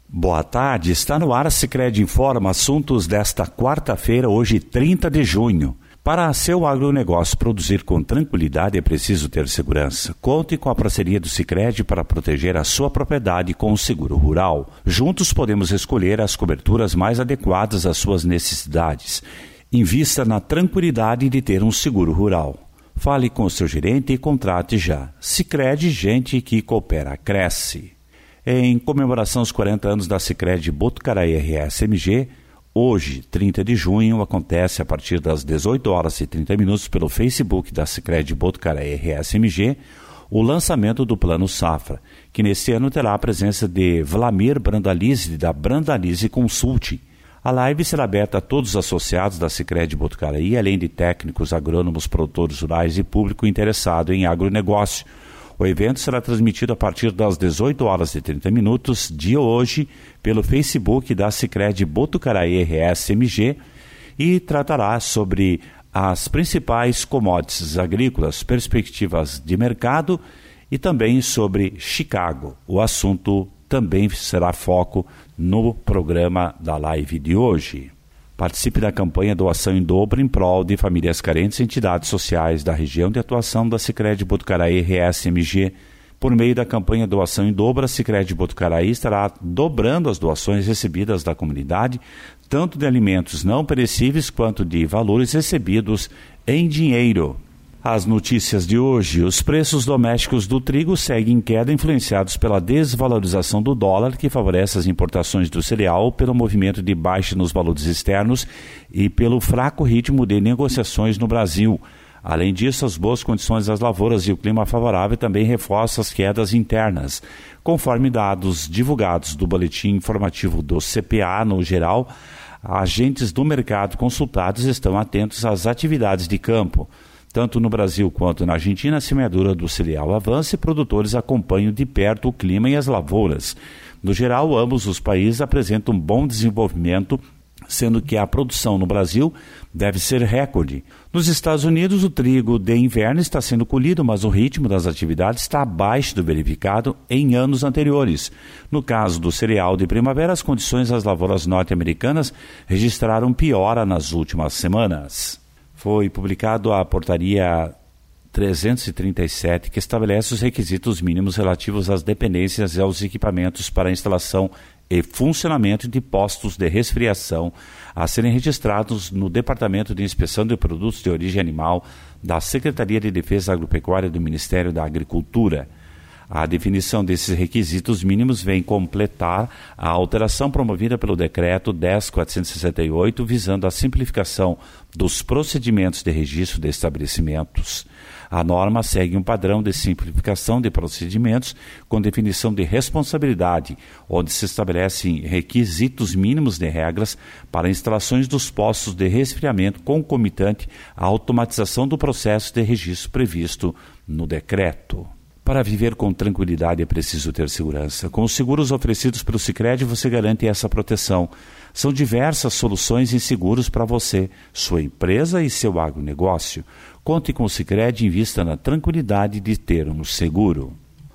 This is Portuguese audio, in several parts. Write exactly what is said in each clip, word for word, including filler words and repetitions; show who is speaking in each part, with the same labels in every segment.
Speaker 1: Boa tarde, está no ar Sicredi Informa, assuntos desta quarta-feira, hoje trinta de junho. Para seu agronegócio produzir com tranquilidade é preciso ter segurança. Conte com a parceria do Sicredi para proteger a sua propriedade com o seguro rural. Juntos podemos escolher as coberturas mais adequadas às suas necessidades. Invista na tranquilidade de ter um seguro rural. Fale com o seu gerente e contrate já. Sicredi, gente que coopera, cresce. Em comemoração aos quarenta anos da Sicredi Botucaraí R S M G, hoje, trinta de junho, acontece a partir das dezoito horas e trinta minutos pelo Facebook da Sicredi Botucaraí R S M G o lançamento do Plano Safra, que neste ano terá a presença de Vlamir Brandalize, da Brandalize Consulting. A live será aberta a todos os associados da Sicredi Botucaraí, além de técnicos, agrônomos, produtores rurais e público interessado em agronegócio. O evento será transmitido a partir das dezoito horas e trinta minutos de hoje pelo Facebook da Sicredi Botucaraí R S M G e tratará sobre as principais commodities agrícolas, perspectivas de mercado e também sobre Chicago. O assunto também será foco no programa da live de hoje. Participe da campanha Doação em Dobro em prol de famílias carentes e entidades sociais da região de atuação da Sicredi Botucaraí R S M G. Por meio da campanha Doação em Dobro, a Sicredi Botucaraí estará dobrando as doações recebidas da comunidade, tanto de alimentos não perecíveis quanto de valores recebidos em dinheiro. As notícias de hoje: os preços domésticos do trigo seguem em queda, influenciados pela desvalorização do dólar, que favorece as importações do cereal, pelo movimento de baixa nos valores externos e pelo fraco ritmo de negociações no Brasil. Além disso, as boas condições das lavouras e o clima favorável também reforçam as quedas internas. Conforme dados divulgados do boletim informativo do C P A no geral, agentes do mercado consultados estão atentos às atividades de campo. Tanto no Brasil quanto na Argentina, a semeadura do cereal avança e produtores acompanham de perto o clima e as lavouras. No geral, ambos os países apresentam um bom desenvolvimento, sendo que a produção no Brasil deve ser recorde. Nos Estados Unidos, o trigo de inverno está sendo colhido, mas o ritmo das atividades está abaixo do verificado em anos anteriores. No caso do cereal de primavera, as condições das lavouras norte-americanas registraram piora nas últimas semanas. Foi publicado a portaria trezentos e trinta e sete, que estabelece os requisitos mínimos relativos às dependências e aos equipamentos para a instalação e funcionamento de postos de resfriação a serem registrados no Departamento de Inspeção de Produtos de Origem Animal da Secretaria de Defesa Agropecuária do Ministério da Agricultura. A definição desses requisitos mínimos vem completar a alteração promovida pelo Decreto dez mil quatrocentos e sessenta e oito, visando a simplificação dos procedimentos de registro de estabelecimentos. A norma segue um padrão de simplificação de procedimentos com definição de responsabilidade, onde se estabelecem requisitos mínimos de regras para instalações dos postos de resfriamento concomitante à automatização do processo de registro previsto no decreto. Para viver com tranquilidade é preciso ter segurança. Com os seguros oferecidos pelo Sicredi, você garante essa proteção. São diversas soluções em seguros para você, sua empresa e seu agronegócio. Conte com o Sicredi e invista na tranquilidade de ter um seguro.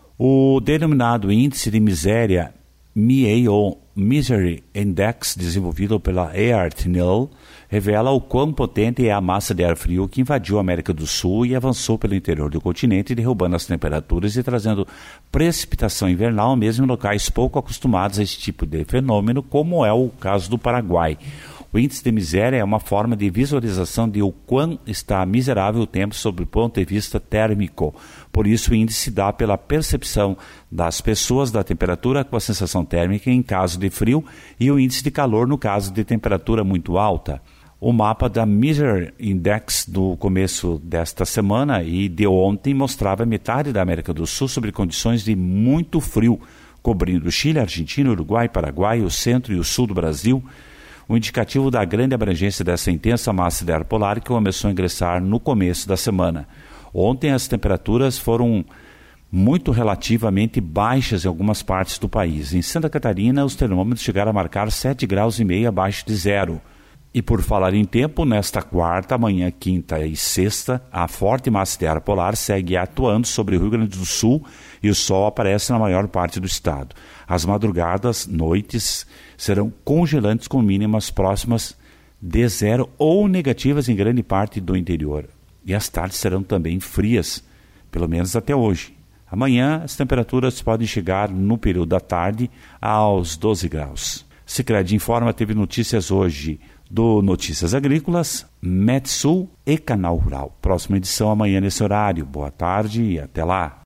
Speaker 1: O denominado Índice de Miséria M I A ou Misery Index, desenvolvido pela Earth-N L, revela o quão potente é a massa de ar frio que invadiu a América do Sul e avançou pelo interior do continente, derrubando as temperaturas e trazendo precipitação invernal, mesmo em locais pouco acostumados a esse tipo de fenômeno, como é o caso do Paraguai. O índice de miséria é uma forma de visualização de o quão está miserável o tempo sob o ponto de vista térmico. Por isso, o índice se dá pela percepção das pessoas da temperatura com a sensação térmica em caso de frio e o índice de calor no caso de temperatura muito alta. O mapa da Misery Index do começo desta semana e de ontem mostrava metade da América do Sul sobre condições de muito frio, cobrindo Chile, Argentina, Uruguai, Paraguai, o centro e o sul do Brasil. O indicativo da grande abrangência dessa intensa massa de ar polar que começou a ingressar no começo da semana. Ontem as temperaturas foram muito relativamente baixas em algumas partes do país. Em Santa Catarina, os termômetros chegaram a marcar sete graus e meio abaixo de zero. E por falar em tempo, nesta quarta, amanhã, quinta e sexta, a forte massa de ar polar segue atuando sobre o Rio Grande do Sul e o sol aparece na maior parte do estado. As madrugadas, noites, serão congelantes com mínimas próximas de zero ou negativas em grande parte do interior. E as tardes serão também frias, pelo menos até hoje. Amanhã, as temperaturas podem chegar no período da tarde aos doze graus. Sicredi Informa teve notícias hoje do Notícias Agrícolas, Metsul e Canal Rural. Próxima edição amanhã nesse horário. Boa tarde e até lá.